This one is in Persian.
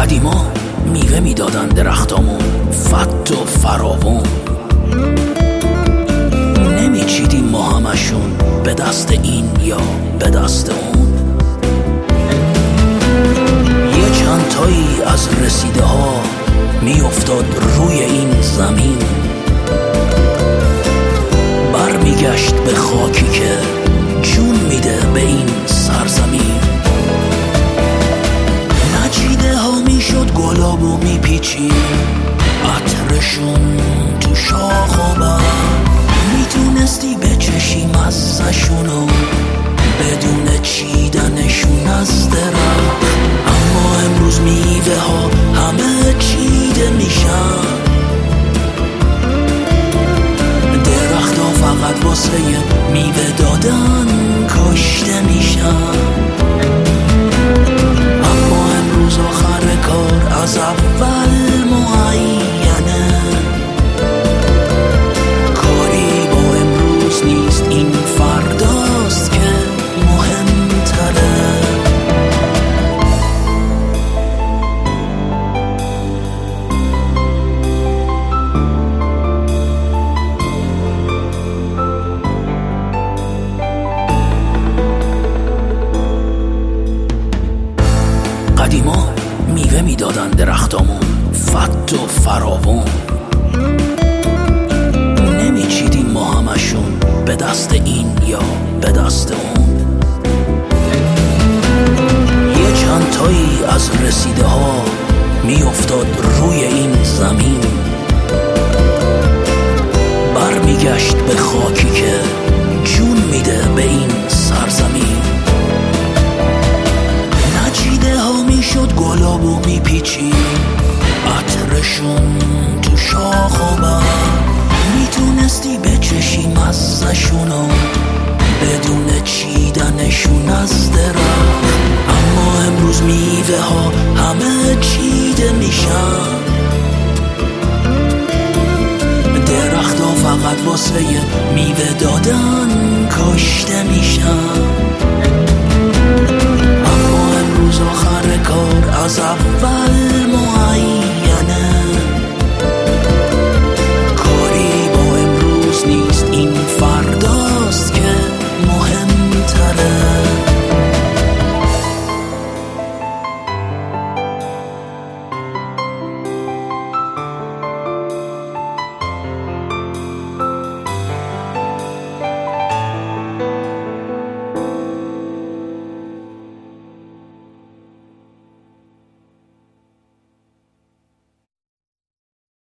قدیما میوه میدادن درختامون فت و فراوون، نمیچیدیم ما همشون به دست این یا به دست اون. یه چند تایی از رسیده ها میافتاد روی این زمین، برمیگشت به خاکی که جون میده به این سرزمین. نچیده ها میشد گلاب و میپیچید عطرشون تو شاخ و بر، میتونستی بچشی مزه‌شونو بدون چیدنشون از درخت. اما امروز میوه ها همه چیده میشن، درخت ها فقط واسه میوه دادن کشته میشن. اما امروز آخر کار از اول معینه، کاری با امروز نیست، این فرداست که مهمتره. قدیما میوه میدادن درختامون فت و فراوون، نمیچیدیم ما همشون به دست این یا به دست اون. یه چند تایی از رسیده ها میافتاد روی این زمین، برمیگشت به خاکی که جون میده به این سرزمین. نچیده ها میشد گلاب و میپیچید عطرشون تو شاخ و بر، میتونستی بچشی مزه‌شونو بدون چیدنشون از درخت. اما امروز میوه ها همه چیده میشن، درخت ها فقط واسه میوه دادن کشته میشن. اما امروز آخر کار از اول